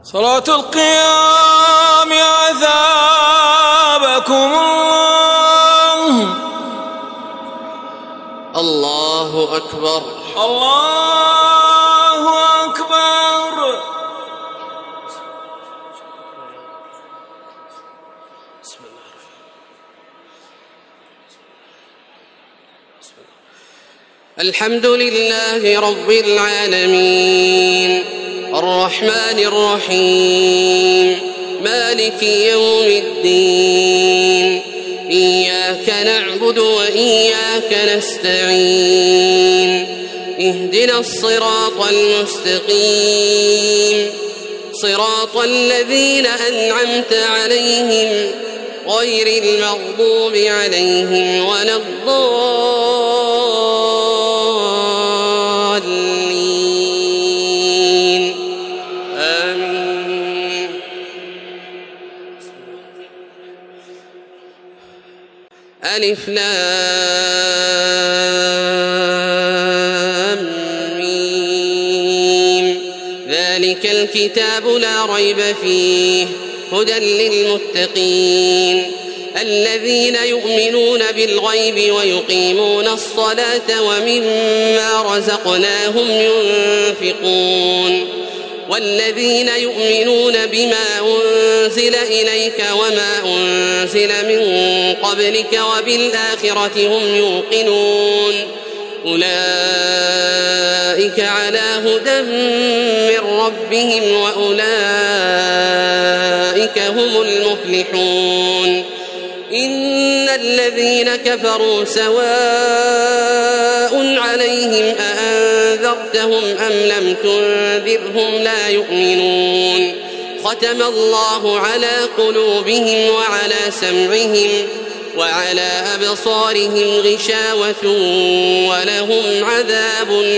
صلاة القيام عذابكم الله أكبر الله أكبر. الحمد لله رب العالمين الرحمن الرحيم مالك يوم الدين إياك نعبد وإياك نستعين اهدنا الصراط المستقيم صراط الذين أنعمت عليهم غير المغضوب عليهم ولا الضالين آمين. ألف لام ميم ذلك الكتاب لا ريب فيه هدى للمتقين الذين يؤمنون بالغيب ويقيمون الصلاة ومما رزقناهم ينفقون والذين يؤمنون بما أنزل إليك وما أنزل من قبلك وبالآخرة هم يوقنون أولئك على هدى من ربهم وأولئك هم المفلحون. إن الذين كفروا سواء عليهم أأنذرتهم أم لم تنذرهم لا يؤمنون ختم الله على قلوبهم وعلى سمعهم وعلى أبصارهم غشاوة ولهم عذاب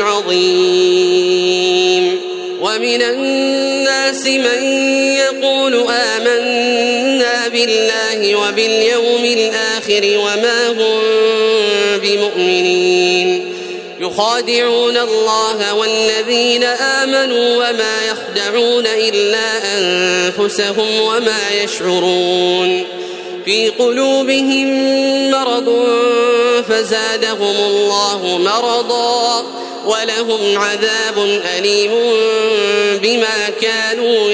عظيم. ومن الناس من يقول آمنا بالله وباليوم الآخر وما هم بمؤمنين يخادعون الله والذين آمنوا وما يخدعون إلا أنفسهم وما يشعرون في قلوبهم مرض فزادهم الله مرضا ولهم عذاب أليم بما كانوا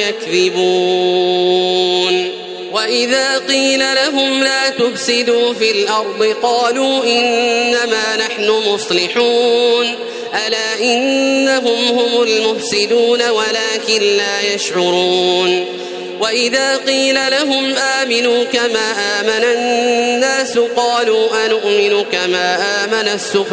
يكذبون. وإذا قيل لهم لا تفسدوا في الأرض قالوا إنما نحن مصلحون ألا إنهم هم المفسدون ولكن لا يشعرون. وإذا قيل لهم آمنوا كما آمن الناس قالوا أنؤمن كما آمن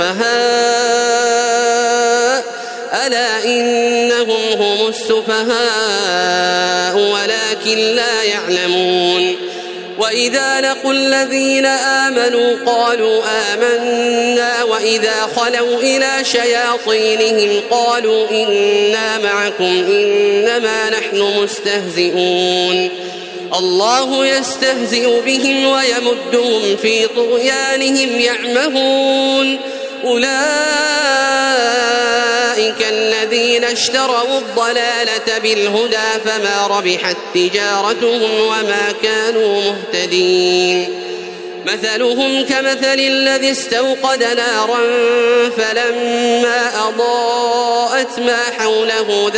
السفهاء ألا إنهم هم السفهاء ولكن لا يعلمون. وإذا لقوا الذين آمنوا قالوا آمنا وإذا خلوا إلى شياطينهم قالوا إنا معكم إنما نحن مستهزئون الله يستهزئ بهم ويمدهم في طغيانهم يعمهون. أولئك الذين اشتروا الضلالة بالهدى فما ربحت تجارتهم وما كانوا مهتدين. مثلهم كمثل الذي استوقد نارا فلما أضاءت ما حوله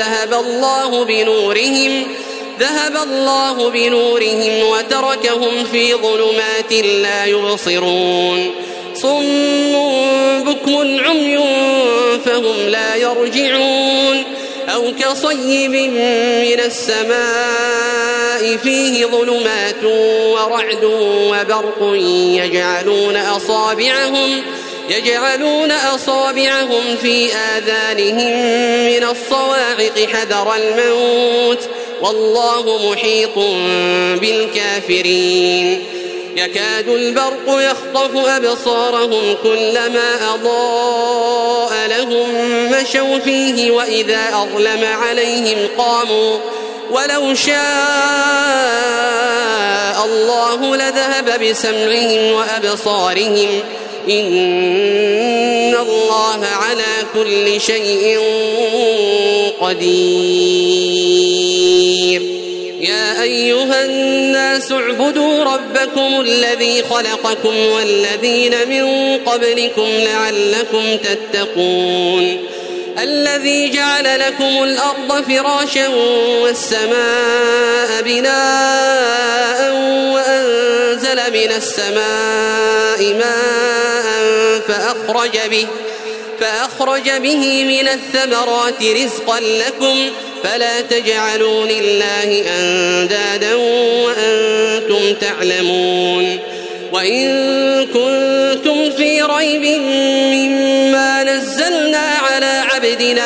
ذهب الله بنورهم وتركهم في ظلمات لا يبصرون صم بكم عمي فهم لا يرجعون. أو كصيب من السماء فيه ظلمات ورعد وبرق يجعلون أصابعهم في آذانهم من الصواعق حذر الموت والله محيط بالكافرين. يكاد البرق يخطف أبصارهم كلما أضاء لهم مشوا فيه وإذا أظلم عليهم قاموا ولو شاء الله لذهب بسمعهم وأبصارهم إن الله على كل شيء قدير. يا أيها الناس اعبدوا ربكم الذي خلقكم والذين من قبلكم لعلكم تتقون الذي جعل لكم الأرض فراشا والسماء بناء وأنزل من السماء ماء فأخرج به من الثمرات رزقا لكم فلا تجعلوا لله أندادا وأنتم تعلمون وإن كنتم في ريب مما نزلنا على عبدنا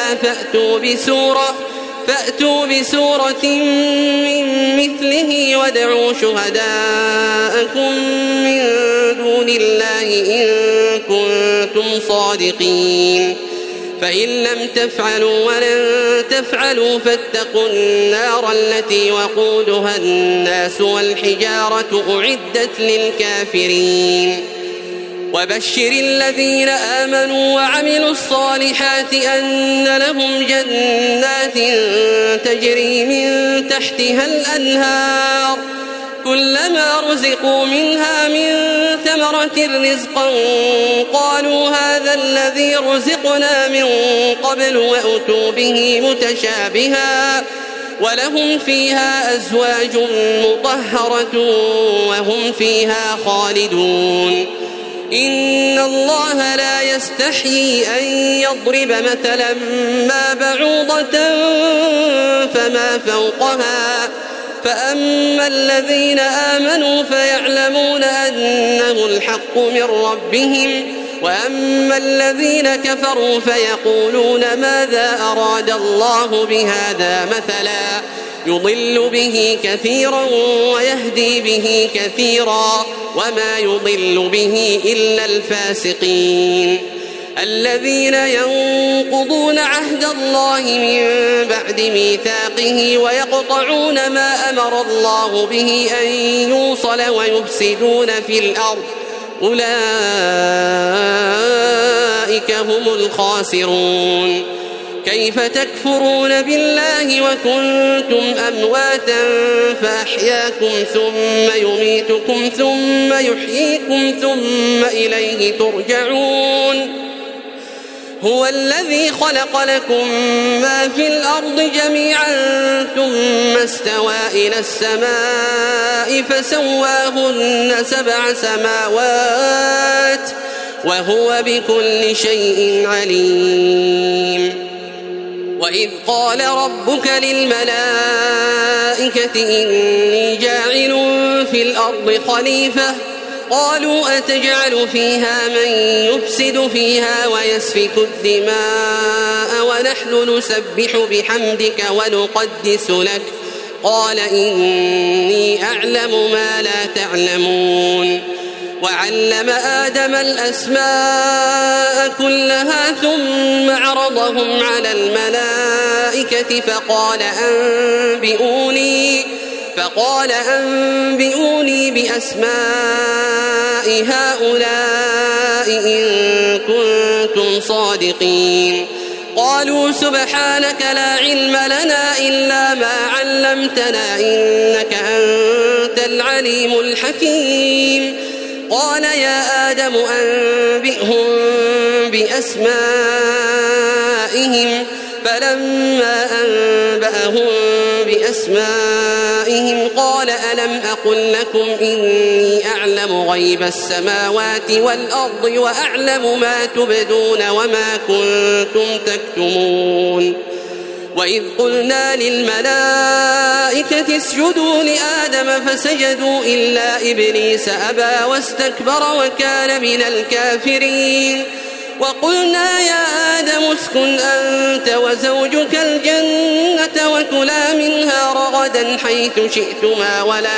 فأتوا بسورة من مثله وادعوا شهداءكم من دون الله إن كنتم صادقين فإن لم تفعلوا ولن تفعلوا فاتقوا النار التي وقودها الناس والحجارة أعدت للكافرين وبشر الذين آمنوا وعملوا الصالحات أن لهم جنات تجري من تحتها الأنهار كلما رزقوا منها من ثمرة رزقا قالوا هذا الذي رزقنا من قبل وأتوا به متشابها ولهم فيها أزواج مطهرة وهم فيها خالدون إن الله لا يستحيي أن يضرب مثلا ما بعوضة فما فوقها فأما الذين آمنوا فيعلمون أنه الحق من ربهم وأما الذين كفروا فيقولون ماذا أراد الله بهذا مثلا يضل به كثيرا ويهدي به كثيرا وما يضل به إلا الفاسقين الذين ينقضون عهد الله من بعد ميثاقه ويقطعون ما أمر الله به أن يوصل ويفسدون في الأرض أولئك هم الخاسرون كيف تكفرون بالله وكنتم أمواتا فأحياكم ثم يميتكم ثم يحييكم ثم إليه ترجعون هو الذي خلق لكم ما في الأرض جميعا ثم استوى إلى السماء فسواهن 7 سماوات وهو بكل شيء عليم وإذ قال ربك للملائكة إني جاعل في الأرض خليفة قالوا أتجعل فيها من يفسد فيها ويسفك الدماء ونحن نسبح بحمدك ونقدس لك قال إني أعلم ما لا تعلمون وعلم آدم الأسماء كلها ثم عرضهم على الملائكة فقال أنبئوني بأسماء هؤلاء إن كنتم صادقين قالوا سبحانك لا علم لنا إلا ما علمتنا إنك أنت العليم الحكيم قال يا آدم أنبئهم بأسمائهم فلما أنبأهم بأسمائهم قال ألم أقل لكم إني أعلم غيب السماوات والأرض وأعلم ما تبدون وما كنتم تكتمون وإذ قلنا للملائكة اسجدوا لآدم فسجدوا إلا إبليس أبى واستكبر وكان من الكافرين وقلنا يا آدم اسكن أنت وزوجك الجنة وكلا منها رغدا حيث شئتما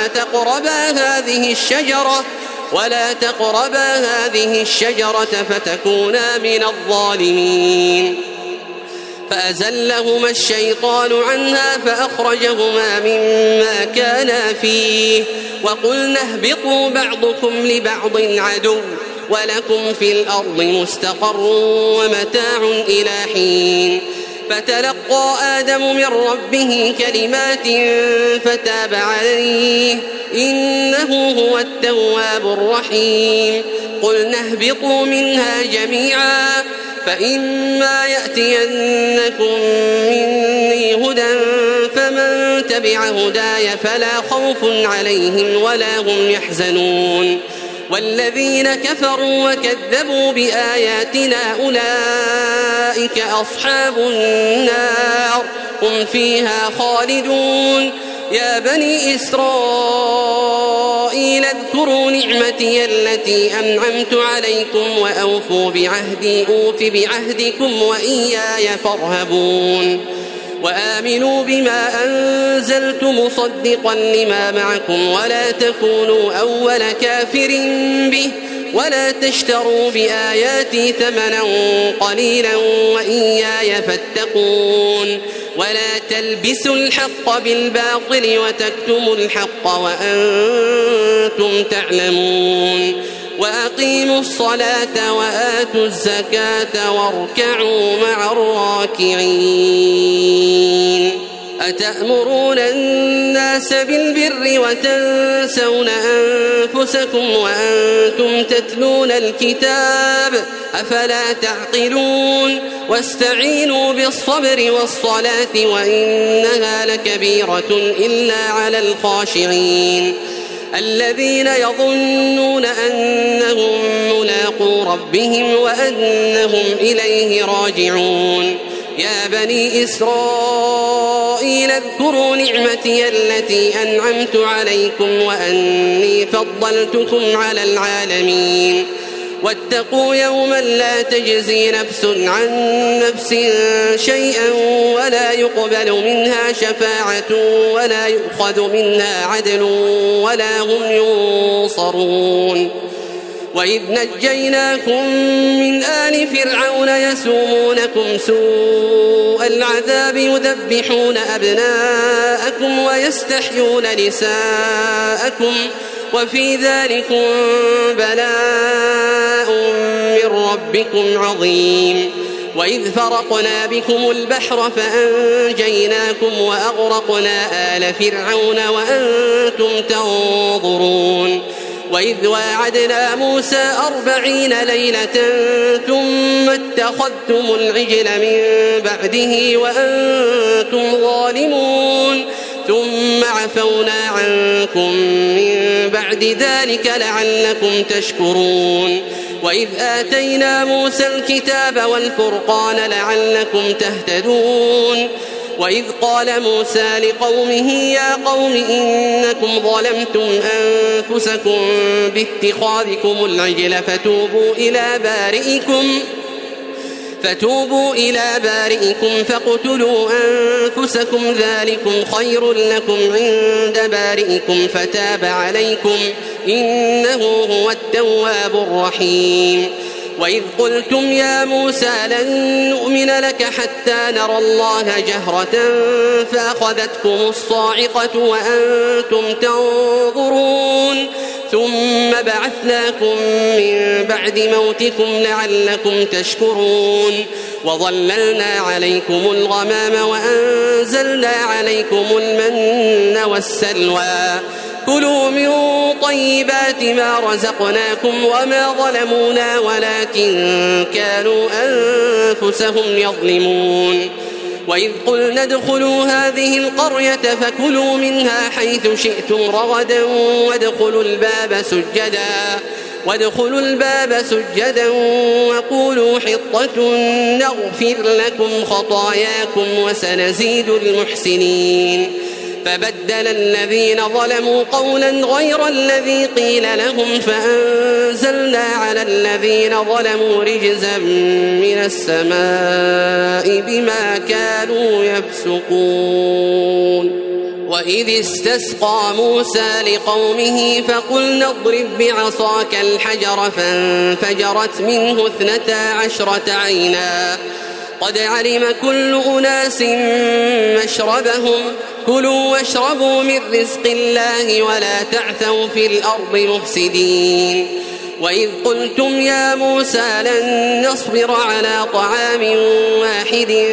ولا تقربا هذه الشجرة فتكونا من الظالمين فأزلهما الشيطان عنها فأخرجهما مما كانا فيه وقلنا اهبطوا بعضكم لبعض عدو ولكم في الأرض مستقر ومتاع إلى حين فتلقى آدم من ربه كلمات فتاب عليه إنه هو التواب الرحيم قلنا اهبطوا منها جميعا فإما يأتينكم مني هدى فمن تبع هداي فلا خوف عليهم ولا هم يحزنون والذين كفروا وكذبوا بآياتنا أولئك أصحاب النار هم فيها خالدون يا بني إسرائيل اذكروا نعمتي التي أنعمت عليكم وأوفوا بعهدي أوف بعهدكم وإياي فارهبون وآمنوا بما أنزلت مصدقا لما معكم ولا تكونوا أول كافر به ولا تشتروا بآياتي ثمنا قليلا وإياي فاتقون ولا تلبسوا الحق بالباطل وتكتموا الحق وأنتم تعلمون وأقيموا الصلاة وآتوا الزكاة واركعوا مع الراكعين أتأمرون الناس بالبر وتنسون أنفسكم وأنتم تتلون الكتاب أفلا تعقلون واستعينوا بالصبر والصلاة وإنها لكبيرة إلا على الخاشعين الذين يظنون أنهم ملاقو ربهم وأنهم إليه راجعون يا بني إسرائيل اذكروا نعمتي التي أنعمت عليكم وأني فضلتكم على العالمين واتقوا يوما لا تجزي نفس عن نفس شيئا ولا يقبل منها شفاعة ولا يؤخذ منها عدل ولا هم ينصرون وإذ نجيناكم من آل فرعون يسومونكم سوء العذاب يذبحون أبناءكم ويستحيون نساءكم وفي ذلكم بلاء من ربكم عظيم وإذ فرقنا بكم البحر فأنجيناكم وأغرقنا آل فرعون وأنتم تنظرون وإذ واعدنا موسى 40 ليلة ثم اتخذتم العجل من بعده وأنتم ظالمون ثم عفونا عنكم من بعد ذلك لعلكم تشكرون وإذ آتينا موسى الكتاب والفرقان لعلكم تهتدون وإذ قال موسى لقومه يا قوم إنكم ظلمتم أنفسكم باتخاذكم العجل فتوبوا إلى بارئكم فاقتلوا أنفسكم ذلكم خير لكم عند بارئكم فتاب عليكم إنه هو التواب الرحيم وإذ قلتم يا موسى لن نؤمن لك حتى نرى الله جهرة فأخذتكم الصاعقة وأنتم تنظرون ثم بعثناكم من بعد موتكم لعلكم تشكرون وظللنا عليكم الغمام وأنزلنا عليكم المن والسلوى كلوا من طيبات ما رزقناكم وما ظلمونا ولكن كانوا أنفسهم يظلمون وإذ قلنا ادخلوا هذه القرية فكلوا منها حيث شئتم رغدا وادخلوا الباب سجدا وقولوا حطة نغفر لكم خطاياكم وسنزيد المحسنين فبدل الذين ظلموا قولا غير الذي قيل لهم فأنزلنا على الذين ظلموا رجزا من السماء بما كانوا يفسقون وإذ استسقى موسى لقومه فقلنا اضرب بعصاك الحجر فانفجرت منه 12 عينا قد علم كل أناس مشربهم كلوا واشربوا من رزق الله ولا تعثوا في الأرض مفسدين وإذ قلتم يا موسى لن نصبر على طعام واحد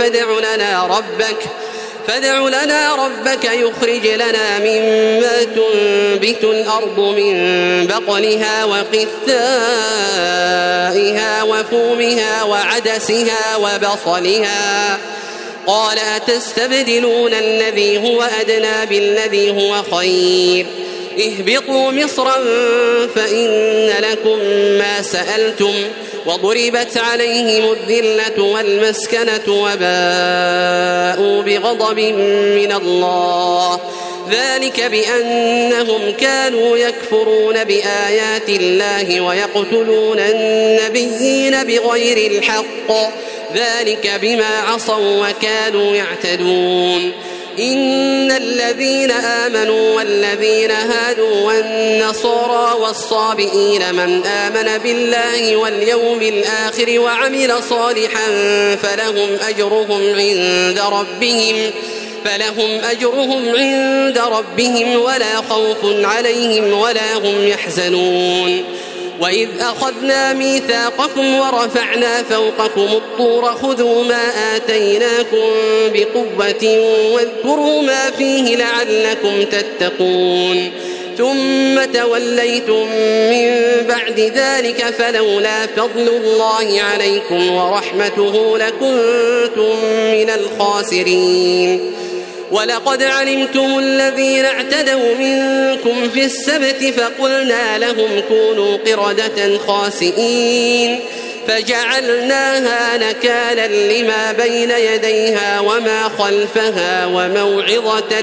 فادع لنا ربك يخرج لنا مما تنبت الأرض من بقلها وقثائها وفومها وعدسها وبصلها قال أتستبدلون الذي هو أدنى بالذي هو خير اهبطوا مصرا فإن لكم ما سألتم وضربت عليهم الذلة والمسكنة وباءوا بغضب من الله ذلك بأنهم كانوا يكفرون بآيات الله ويقتلون النبيين بغير الحق ذلك بما عصوا وكانوا يعتدون إن الذين آمنوا والذين هادوا والنصارى والصابئين من آمن بالله واليوم الآخر وعمل صالحا فلهم أجرهم عند ربهم ولا خوف عليهم ولا هم يحزنون وإذ أخذنا ميثاقكم ورفعنا فوقكم الطور خذوا ما آتيناكم بقوة واذكروا ما فيه لعلكم تتقون ثم توليتم من بعد ذلك فلولا فضل الله عليكم ورحمته لكنتم من الخاسرين ولقد علمتم الذين اعتدوا منكم في السبت فقلنا لهم كونوا قردة خاسئين فجعلناها نكالا لما بين يديها وما خلفها وموعظة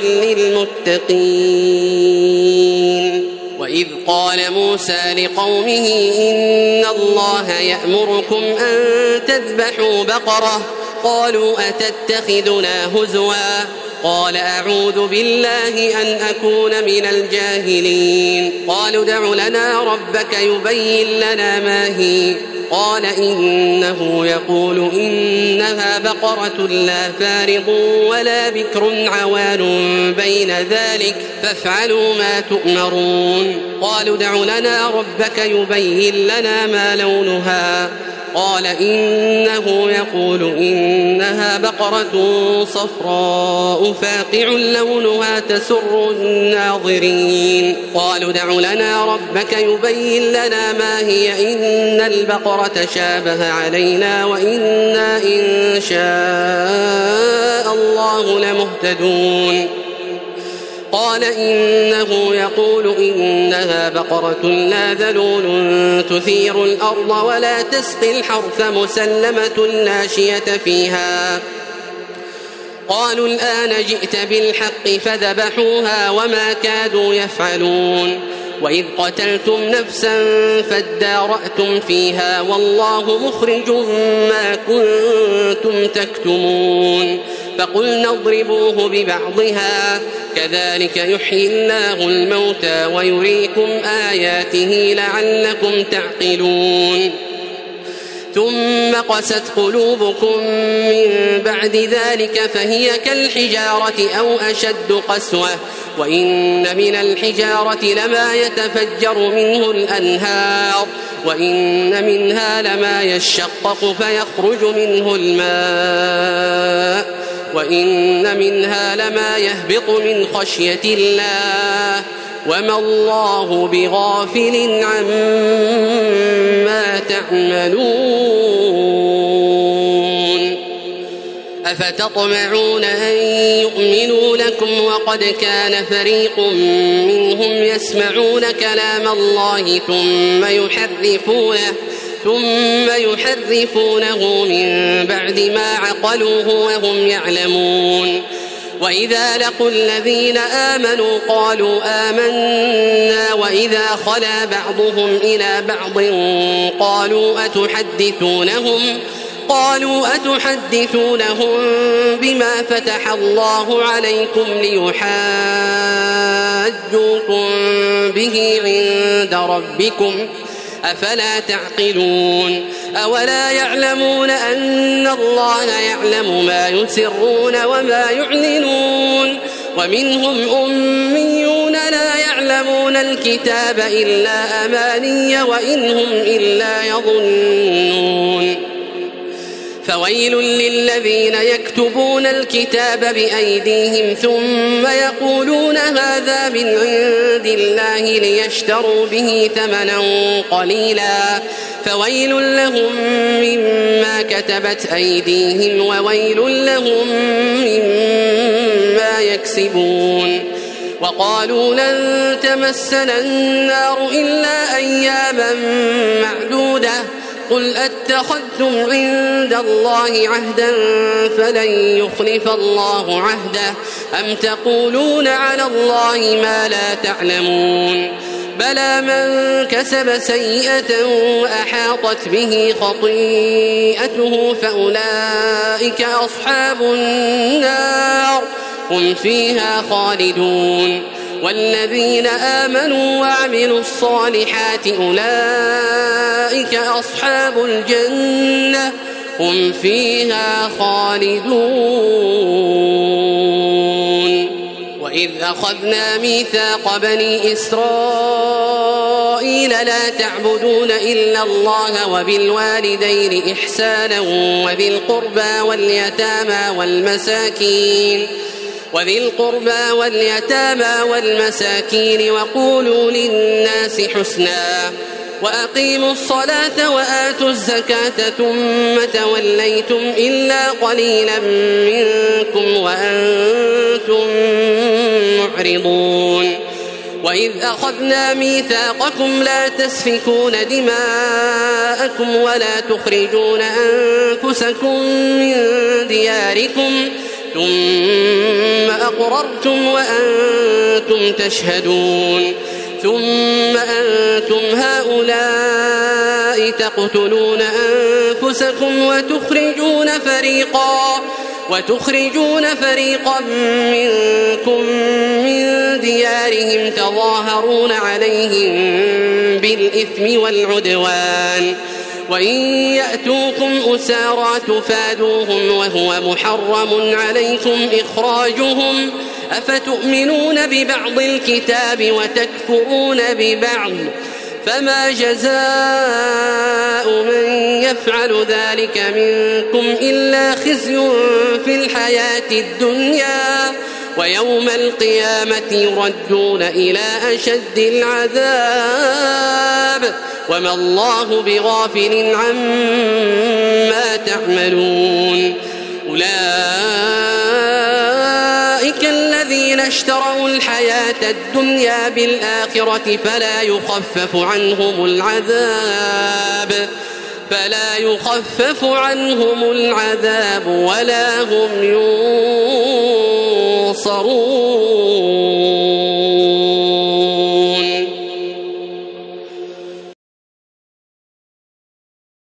للمتقين وإذ قال موسى لقومه إن الله يأمركم أن تذبحوا بقرة قالوا أتتخذنا هزوا قال أعوذ بالله أن أكون من الجاهلين قالوا ادع لنا ربك يبين لنا ما هي قال إنه يقول إنها بقرة لا فارض ولا بكر عوان بين ذلك فافعلوا ما تؤمرون قالوا ادع لنا ربك يبين لنا ما لونها قال إنه يقول إنها بقرة صفراء فاقع لونها تسر الناظرين قالوا ادع لنا ربك يبين لنا ما هي إن البقرة شابه علينا وإنا إن شاء الله لمهتدون قال إنه يقول إنها بقرة لا ذلول تثير الأرض ولا تسقي الحرث مسلمة لا شية فيها قالوا الآن جئت بالحق فذبحوها وما كادوا يفعلون وإذ قتلتم نفسا فادارأتم فيها والله مخرج ما كنتم تكتمون فقلنا اضربوه ببعضها كذلك يحيي الله الموتى ويريكم آياته لعلكم تعقلون ثم قست قلوبكم من بعد ذلك فهي كالحجارة أو أشد قسوة وإن من الحجارة لما يتفجر منه الأنهار وإن منها لما يشقق فيخرج منه الماء وإن منها لما يهبط من خشية الله وما الله بغافل عما تعملون أفتطمعون أن يؤمنوا لكم وقد كان فريق منهم يسمعون كلام الله ثم يحرفونه من بعد ما عقلوه وهم يعلمون وإذا لقوا الذين آمنوا قالوا آمنا وإذا خلا بعضهم إلى بعض قالوا أتحدثونهم بما فتح الله عليكم ليحاجوكم به عند ربكم أفلا تعقلون أولا يعلمون أن الله يعلم ما يسرون وما يعلنون ومنهم أميون ولا يعلمون الكتاب إلا أماني وإن هم إلا يظنون فويل للذين يكتبون الكتاب بأيديهم ثم يقولون هذا من عند الله ليشتروا به ثمنا قليلا فويل لهم مما كتبت أيديهم وويل لهم مما يكسبون وقالوا لن تمسنا النار إلا أياما معدودة قل أتخذتم عند الله عهدا فلن يخلف الله عهده أم تقولون على الله ما لا تعلمون بلى من كسب سيئة وأحاطت به خطيئته فأولئك أصحاب النار هم فيها خالدون والذين آمنوا وعملوا الصالحات أولئك أصحاب الجنة هم فيها خالدون وإذ أخذنا ميثاق بني إسرائيل لا تعبدون إلا الله وبالوالدين إحسانا وذي القربى واليتامى والمساكين وقولوا للناس حسنا وأقيموا الصلاة وآتوا الزكاة ثم توليتم إلا قليلا منكم وأنتم معرضون وإذ أخذنا ميثاقكم لا تسفكون دماءكم ولا تخرجون أنفسكم من دياركم ثم أقررتم وأنتم تشهدون ثم أنتم هؤلاء تقتلون أنفسكم وتخرجون فريقا منكم من ديارهم تظاهرون عليهم بالإثم والعدوان وإن يأتوكم أسارى تفادوهم وهو محرم عليكم إخراجهم أفتؤمنون ببعض الكتاب وتكفرون ببعض فما جزاء من يفعل ذلك منكم إلا خزي في الحياة الدنيا ويوم القيامة يردون إلى أشد العذاب وما الله بغافل عما تعملون أولئك الذين اشتروا الحياة الدنيا بالآخرة فلا يخفف عنهم العذاب ولا هم ينصرون